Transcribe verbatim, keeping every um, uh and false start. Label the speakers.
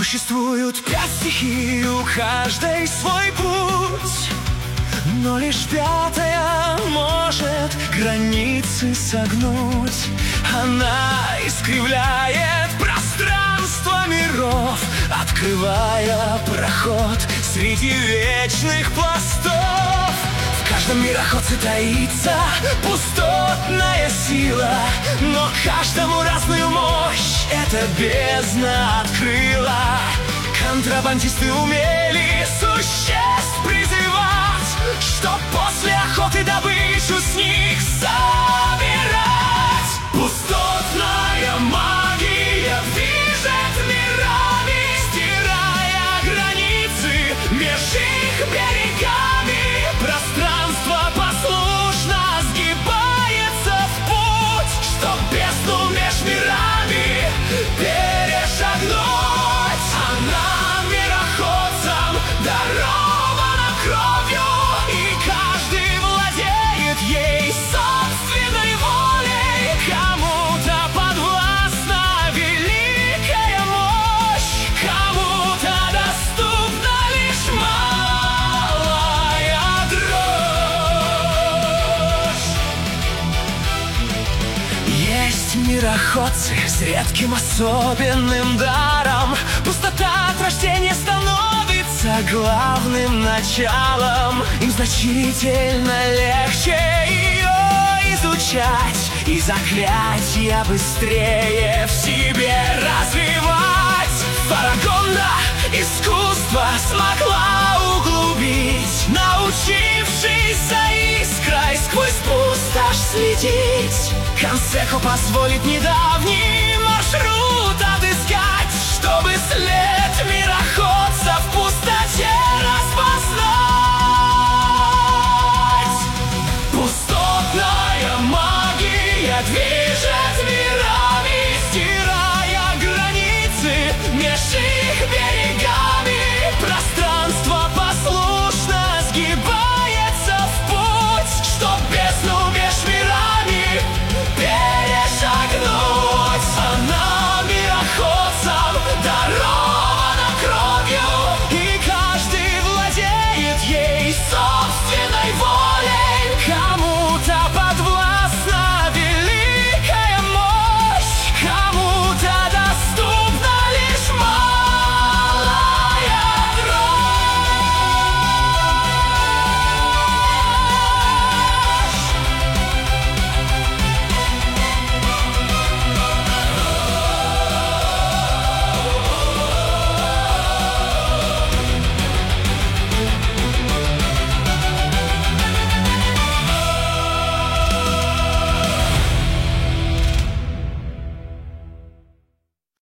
Speaker 1: Существуют пять стихий, у каждой свой путь, но лишь пятая может границы согнуть. Она искривляет пространство миров, открывая проход среди вечных пластов. В каждом мироходце таится пустотная сила, но каждому разную мощь эта бездна открыла. Контрабандисты умели существ призывать, чтоб после охоты добычу с них собирать. Пустотная магия движет мирами, стирая границы меж их берегами. Пространство послушно сгибается в путь, чтоб бездну меж мирами перешагнуть. Она мироходцам дарована кровью, и каждый владеет ей собственной волей. Кому-то подвластна великая мощь, кому-то доступна лишь малая дрожь. Есть мироходцы с редким особенным даром. Пустота от рождения становится главным началом. Им значительно легче ее изучать и заклятия быстрее в себе развивать. Фарагонда искусство смогла углубить, научившись за искрой сквозь пустошь следить. Кансеко позволит недавний маршрут отыскать, чтобы след мироходца в